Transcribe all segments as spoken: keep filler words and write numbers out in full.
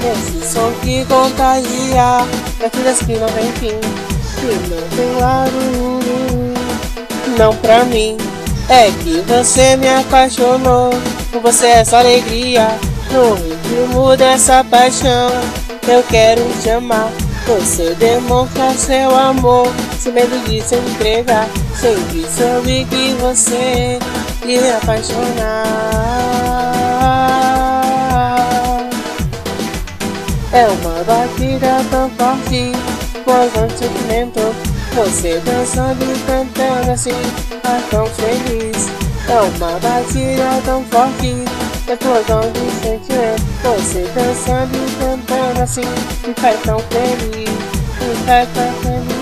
Nesse som que contagia, batidas que não tem fim, que não tem lado, não pra mim. É que você me apaixonou, por você essa alegria, no ritmo dessa paixão, eu quero te amar. Você demonstra seu amor, sem medo de se entregar. Sempre soube que você ia me apaixonar. É uma batida tão forte, com um sentimento. Você dançando e cantando assim, tá tão feliz. É uma batida tão forte, explosão de sentimento. Você dançando e cantando assim, me faz tão feliz, me faz tão feliz.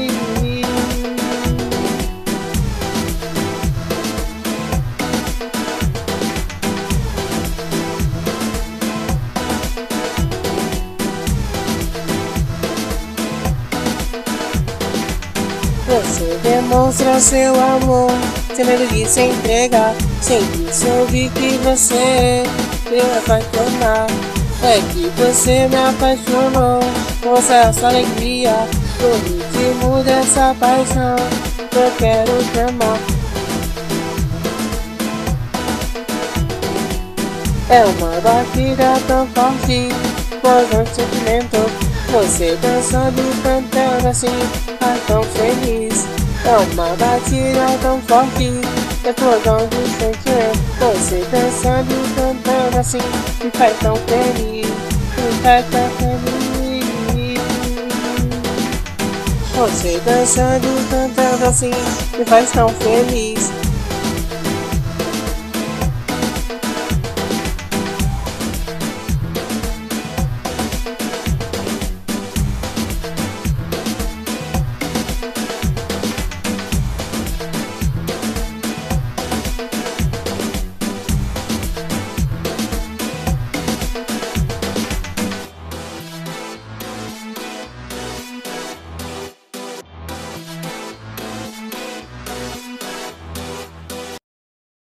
Você demonstra seu amor, sem medo de se entregar. Sempre soube que você me apaixonar. É que você me apaixonou, com essa alegria, no ritmo dessa paixão, eu quero te amar. É uma batida tão forte, com um sentimento. Você dançando e cantando assim, tá tão feliz. É uma batida tão forte, explosão de sentimento. Você dançando e cantando assim, me faz tão feliz, me faz tão feliz. Você dançando e cantando assim, me faz tão feliz.